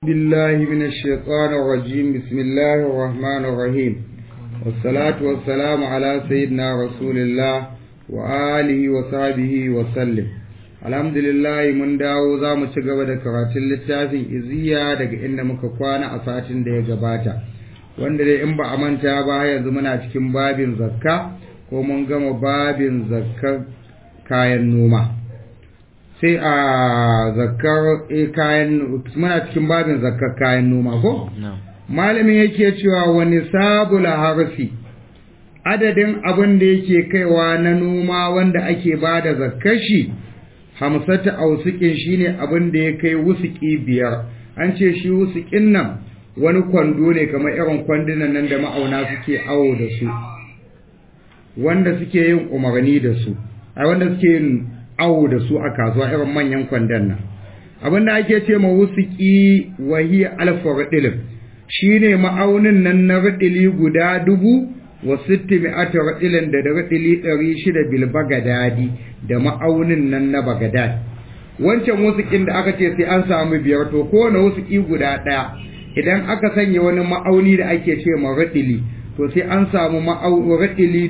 بالله من الشيطان الرجيم بسم الله الرحمن الرحيم والصلاة والسلام على سيدنا رسول الله وآله وصحبه وسلم الحمد لله من dawo za mu ci gaba da karatun littafin iziya daga inda muka kwana a satin da ya gabata wanda dai in ba a manta ba yanzu muna cikin babin zakka ko mun gama babin zakkar kayan noma sai a zakkar kayan muna cikin babin zakkar kayan noma ko malamin yake cewa wani sabul harfi adadin abin da yake kaiwa na noma wanda ake bada zakkar shi hamsata ausukin shine abin da ya kai wusuki biyar an ce shi wusukin nan wani kwando ne kamar irin kwandunan nan da ma'auna suke awo da su wanda suke yin umarni da su wanda suke yin awo da su a kasuwa irin manyan kwandon nan abinda ake ce ma wusuki wahiya alfa radilin shine ma'aunin nan na radili guda 1600 radilin da radili 600 bil bagadadi da ma'aunin nan na bagadad wancan wusukin da aka ce sai an samu biyar to kowane wusuki guda daya idan aka sanya wani ma'auni da ake ce ma radili to sai an samu ma'aunin radili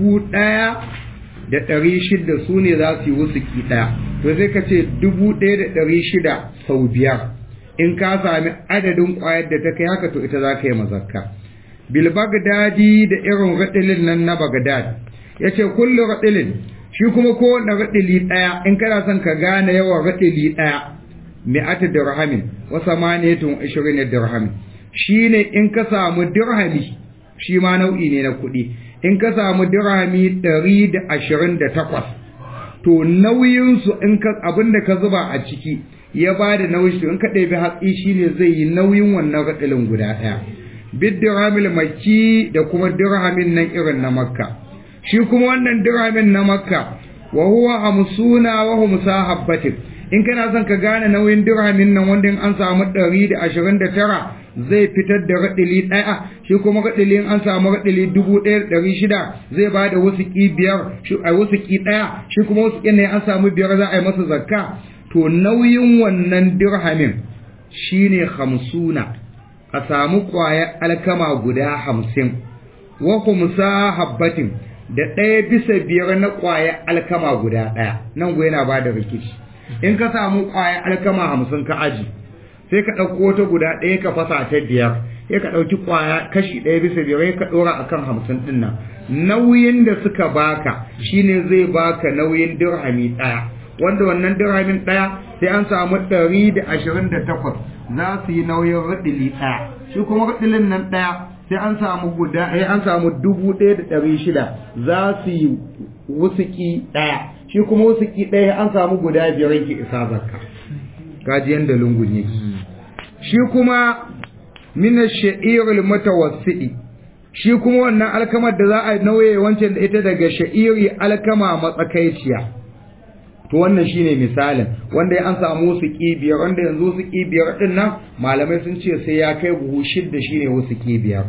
1,600 su ne za su yi wusuki ɗaya to sai ka ce 1,600 sau biyar in ka sami adadin ƙwayar da ta kai haka to ita za ka yi mazakka bil bagdadi da irin raɗilin nan na bagdad ya ce kullum raɗilin shi kuma kowane raɗili ɗaya in kana son ka gane yawan raɗili ɗaya mi'ata dirhamin wa samaniyatun 20 dirhamin shine in ka samu dirhami shi ma nau'i ne na kuɗi in ka samu dirhami 128 to nauyinsu in ka abinda ka zuba a ciki ya ba da nauyi in ka ɗabi hatsi shine zai yi nauyin wannan raɗilin guda ɗaya bid dirhamil makki da kuma dirhamin nan irin na makka shi kuma wannan dirhamin na makka wa huwa hamsuna wa hum sahabbatin in kana son ka gane nauyin dirhamin nan wanda in an samu 129 zai fitar da raɗili ɗaya shi kuma raɗili an samu raɗili 1,600 zai ba da wusuki biyar a wusuki ɗaya shi kuma wusuki ne an samu biyar za a yi masa zakka to nauyin wannan dirhamin shine 50 a samu ƙwayar alkama guda 50 wa kumsa habbatin da 1/5 na ƙwayar alkama guda ɗaya nan go yana ba da rikici in ka samu ƙwayar alkama 50 ka aji sai ka ɗauko wata guda ɗaya ka fasa ta 5 sai ka ɗauki ƙwaya kashi 1/5 ka ɗora akan 50 ɗin nan nauyin da suka baka shine zai baka nauyin dirhami ɗaya wanda wannan dirhamin ɗaya sai an samu 128 za su yi nauyin raɗili ɗaya shi kuma raɗilin nan ɗaya sai an samu 1,600 za su yi wusuki ɗaya shi kuma wusuki ɗaya an samu guda 5 yake isa zakka kaji yanda lungun yake shi kuma mina sha'irul mutawassidi shi kuma wannan alkamar da za a nauye wancan da ita daga sha'iri alkama matsakaiciya to wannan shine misalin wanda ya an samu su kibiyar wanda yanzu su kibiyar din nan malamai sun ce sai ya kai buhu 6 shine wasu kibiyar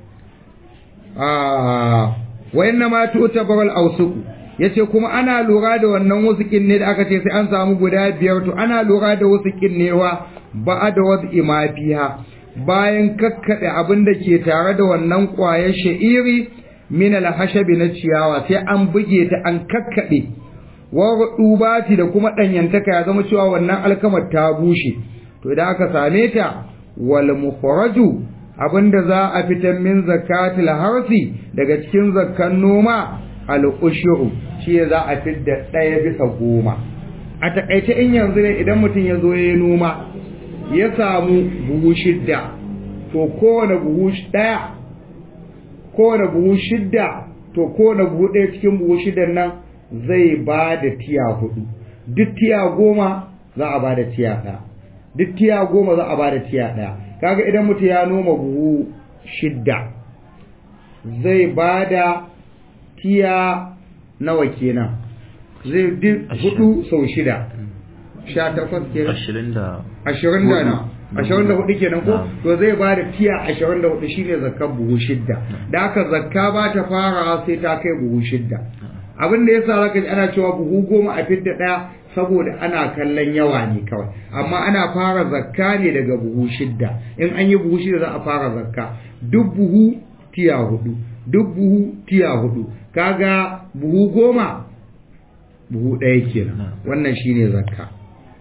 wa inna ma tu'tabaru al-awsuq yace kuma ana lura da wannan wusukin ne da aka ce sai an samu guda 5 to ana lura da wusukin ne wa ba da wasu imafiya bayan kakkade abin da ke tare da wannan ƙwayar sha'iri min al-hashabi na ciyawa sai an buge ta an kakkade wa rubati da kuma danyantaka ya zama cewa wannan alkamar ta bushe to idan aka same ta wal mukhraju abinda za a fitar min zakatil harsi daga cikin zakkan noma al-ushuru shi za a fitar 1/10 a takaice in yanzu ne idan mutum ya zo ya noma ya samu buhu 6 to kowane buhu 1 to kowane buhu 1 cikin buhu 6 nan zai ba da tiya 4 duk tiya 10 za a ba da tiya 1 duk tiya 10 za a ba da tiya 1 kaga idan mutum ya noma buhu 6 zai ba da tiya nawa kenan zai duk 4 sau 6 18 kenan 24 kenan ko to zai ba da tiya 24 shine zakkar buhu 6 da haka zakka ba ta fara sai ta kai buhu 6 abin da yasa zaka ji ana cewa buhu 10 a fidda daya saboda ana kallon yawa ne kawai, amma ana fara zakka ne daga buhu 6. In an yi buhu 6 za a fara zakka, duk buhu tiya 4, duk buhu tiya 4, kaga buhu 10 buhu 1 kenan. Wannan shine zakka.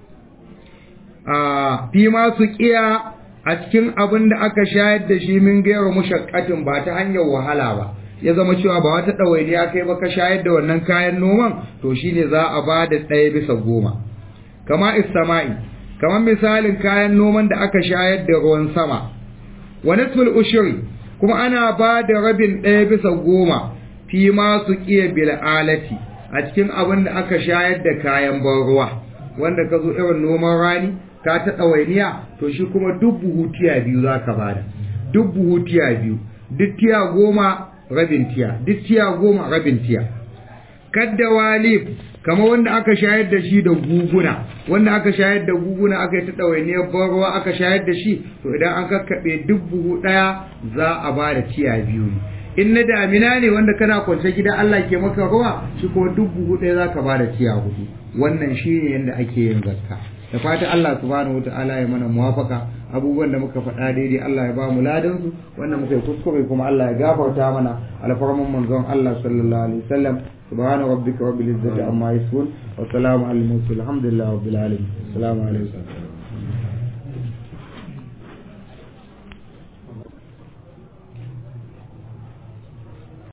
Fi ma su kiya a cikin abin da aka shayar da shi min gairu mushaqqatin, ba ta hanyar wahala ba, ya zama cewa ba wata ɗawainiya kai ba ka shayar da wannan kayan noman, to shine za a ba da 1/10. Kama isama'i, kamar misalin kayan noman da aka shayar da ruwan sama. Wa nisful ushri, kuma ana ba da rabin 1/10 fi ma su kiya bil alati, a cikin abin da aka shayar da kayan ban ruwa, wanda ka zo irin noman rani ka ta ɗawainiya, to shi kuma duk buhu tiya 2 za ka bada, duk buhu tiya 2, duk tiya 10 rabin tiya, duk tiya 10 rabin tiya. Kadda walif, kama wanda aka shayar da shi da guguna, wanda aka shayar da guguna aka yi ta ɗawainiyar ban ruwa aka shayar da shi, to idan an kakkaɓe duk buhu ɗaya za a ba da tiya 2 ne. In na damina ne wanda kana kwance gida Allah ke maka ruwa, shi kuma duk buhu ɗaya za ka ba da tiya 4. Wannan shi ne yadda ake yin zakka. Da fatan Allah subhanahu wataala ya mana muwafaka, abubuwan da muka faɗa daidai Allah ya ba mu ladan su, wanda muka yi kuskure kuma Allah ya gafarta mana, alfarman manzon Allah sallallahu alaihi wasallam. Subhana rabbika rabbil izzati amma yasifun wa salamun alal mursalin, alhamdulillahi rabbil alamin. Assalamu alaikum.